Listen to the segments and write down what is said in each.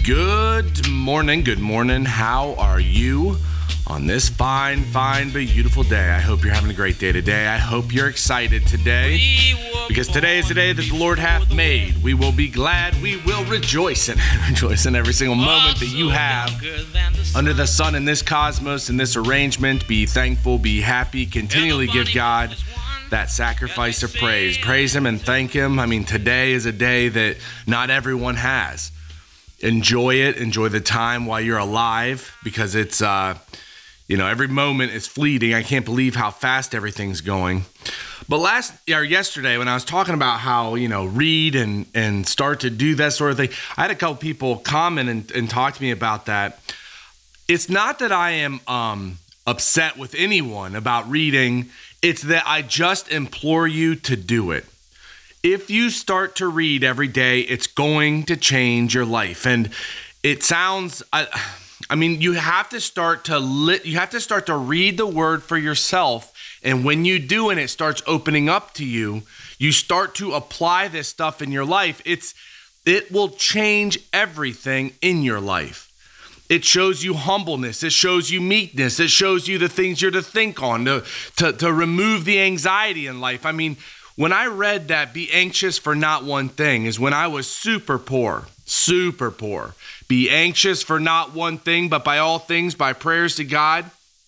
Good morning. How are you on this fine but beautiful day? I hope you're having a great day today. I hope you're excited today because today is the day that the Lord hath made. We will be glad. We will rejoice in every single moment that you have under the sun in this cosmos, in this arrangement. Be thankful, be happy, continually give God that sacrifice of praise. Praise Him and thank Him. I mean, today is a day that not everyone has. Enjoy it. Enjoy the time while you're alive, because it's, every moment is fleeting. I can't believe how fast everything's going. But yesterday, when I was talking about how, read and start to do that sort of thing, I had a couple people comment and talk to me about that. It's not that I am upset with anyone about reading. It's that I just implore you to do it. If you start to read every day, it's going to change your life. And it sounds, you have to start to read the word for yourself. And when you do, and it starts opening up to you, you start to apply this stuff in your life. It will change everything in your life. It shows you humbleness. It shows you meekness. It shows you the things you're to think on, to remove the anxiety in life. When I read that, be anxious for not one thing, is when I was super poor. Be anxious for not one thing, but by all things, by prayers to God,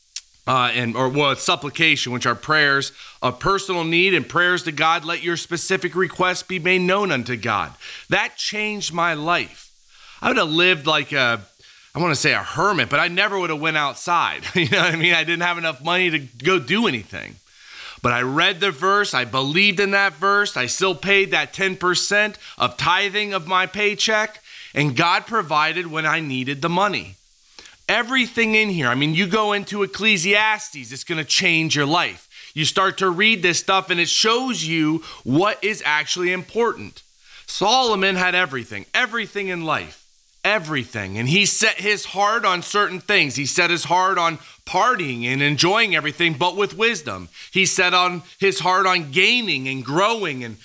it's supplication, which are prayers of personal need, and prayers to God, let your specific requests be made known unto God. That changed my life. I would have lived like a hermit, but I never would have went outside. You know what I mean? I didn't have enough money to go do anything. But I read the verse, I believed in that verse, I still paid that 10% of tithing of my paycheck, and God provided when I needed the money. Everything in here, you go into Ecclesiastes, it's going to change your life. You start to read this stuff and it shows you what is actually important. Solomon had everything in life. Everything. And he set his heart on certain things. He set his heart on partying and enjoying everything, but with wisdom. He set on his heart on gaining and growing and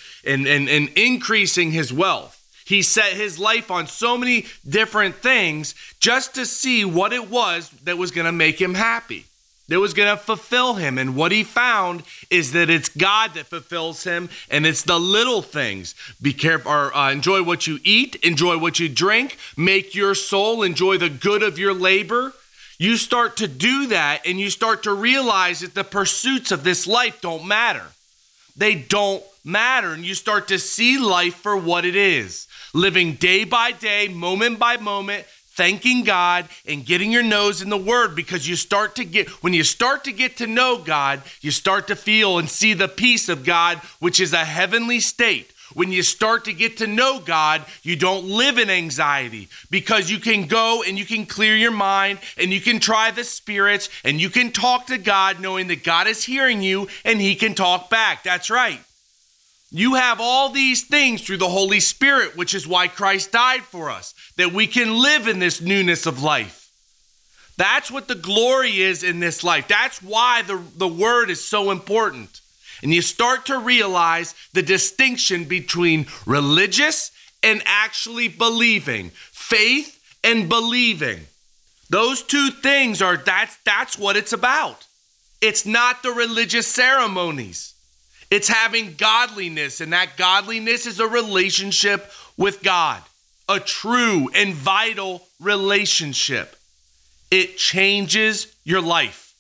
increasing his wealth. He set his life on so many different things just to see what it was that was going to make him happy, that was going to fulfill him. And what he found is that it's God that fulfills him, and it's the little things. Be careful, enjoy what you eat, enjoy what you drink, make your soul enjoy the good of your labor. You start to do that, and you start to realize that the pursuits of this life don't matter. They don't matter, and you start to see life for what it is. Living day by day, moment by moment, thanking God and getting your nose in the word, because when you start to get to know God, you start to feel and see the peace of God, which is a heavenly state. When you start to get to know God, you don't live in anxiety, because you can go and you can clear your mind and you can try the spirits and you can talk to God knowing that God is hearing you and He can talk back. That's right. You have all these things through the Holy Spirit, which is why Christ died for us, that we can live in this newness of life. That's what the glory is in this life. That's why the word is so important. And you start to realize the distinction between religious and actually believing, faith and believing. Those two things that's what it's about. It's not the religious ceremonies. It's having godliness, and that godliness is a relationship with God, a true and vital relationship. It changes your life.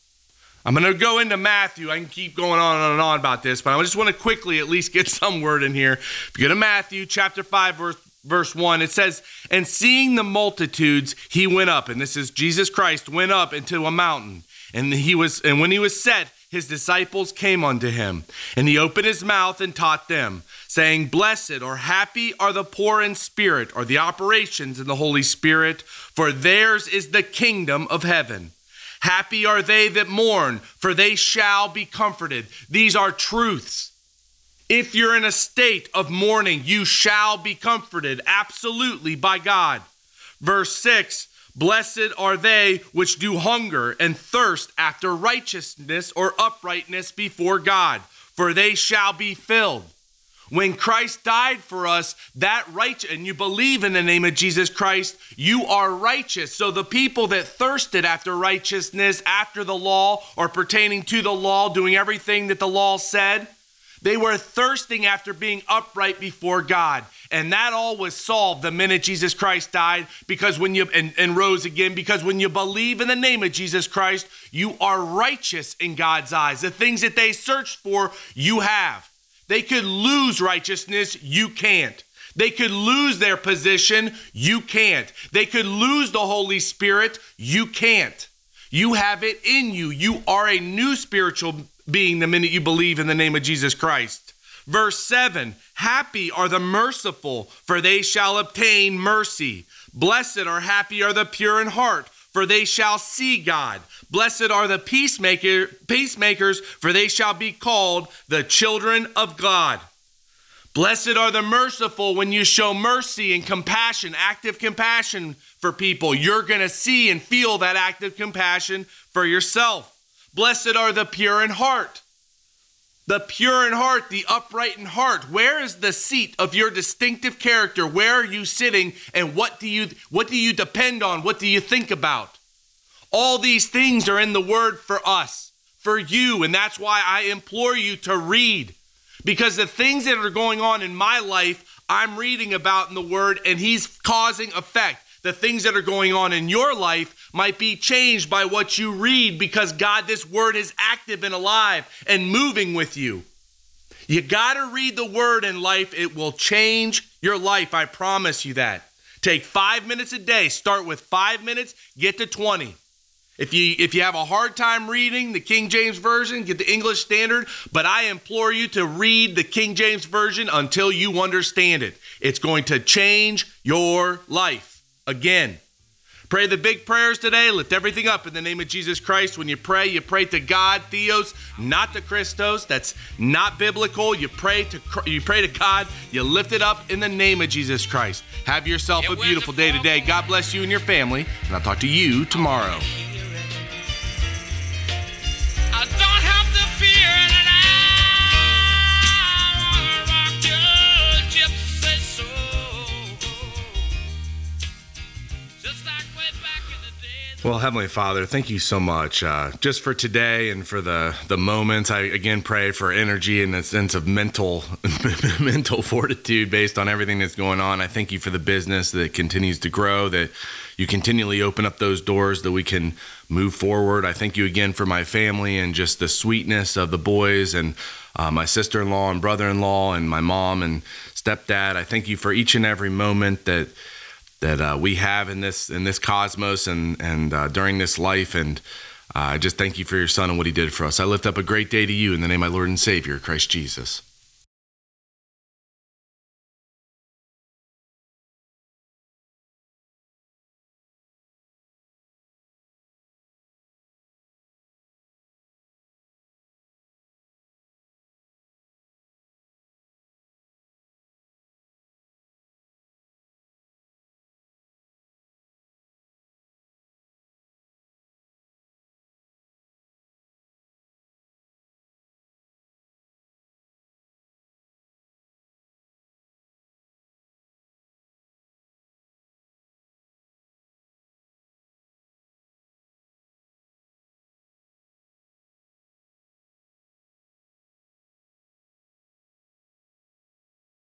I'm going to go into Matthew. I can keep going on and on about this, but I just want to quickly at least get some word in here. If you go to Matthew chapter 5, verse 1, it says, "And seeing the multitudes, he went up," and this is Jesus Christ, went up into a mountain. And when he was set, his disciples came unto him, and he opened his mouth and taught them, saying, "Blessed or happy are the poor in spirit," or the operations in the Holy Spirit, "for theirs is the kingdom of heaven. Happy are they that mourn, for they shall be comforted." These are truths. If you're in a state of mourning, you shall be comforted, absolutely, by God. Verse 6, "Blessed are they which do hunger and thirst after righteousness," or uprightness before God, "for they shall be filled." When Christ died for us, and you believe in the name of Jesus Christ, you are righteous. So the people that thirsted after righteousness, after the law, or pertaining to the law, doing everything that the law said, they were thirsting after being upright before God. And that all was solved the minute Jesus Christ died, because and rose again, because when you believe in the name of Jesus Christ, you are righteous in God's eyes. The things that they searched for, you have. They could lose righteousness, you can't. They could lose their position, you can't. They could lose the Holy Spirit, you can't. You have it in you. You are a new spiritual being the minute you believe in the name of Jesus Christ. Verse 7, happy are the merciful, for they shall obtain mercy. Blessed or happy are the pure in heart, for they shall see God. Blessed are the peacemakers, for they shall be called the children of God. Blessed are the merciful. When you show mercy and compassion, active compassion for people, you're going to see and feel that active compassion for yourself. Blessed are the pure in heart. The pure in heart, the upright in heart. Where is the seat of your distinctive character? Where are you sitting, and what do you depend on? What do you think about? All these things are in the word for us, for you, and that's why I implore you to read. Because the things that are going on in my life, I'm reading about in the word, and he's causing effect. The things that are going on in your life might be changed by what you read, because God, this word is active and alive and moving with you. You got to read the word in life. It will change your life. I promise you that. Take 5 minutes a day. Start with 5 minutes, get to 20. If you have a hard time reading the King James Version, get the English Standard, but I implore you to read the King James Version until you understand it. It's going to change your life. Again, pray the big prayers today. Lift everything up in the name of Jesus Christ. When you pray to God, Theos, not to Christos. That's not biblical. You pray to God. You lift it up in the name of Jesus Christ. Have yourself a beautiful day today. God bless you and your family, and I'll talk to you tomorrow. I don't have to fear that I rock your gypsy soul. Just like way back in the day. Well, Heavenly Father, thank you so much just for today and for the moments. I again pray for energy and a sense of mental fortitude based on everything that's going on. I thank you for the business that continues to grow, that you continually open up those doors that we can move forward. I thank you again for my family and just the sweetness of the boys and my sister-in-law and brother-in-law and my mom and stepdad. I thank you for each and every moment that we have in this cosmos and during this life. And I just thank you for your son and what he did for us. I lift up a great day to you in the name of my Lord and Savior, Christ Jesus.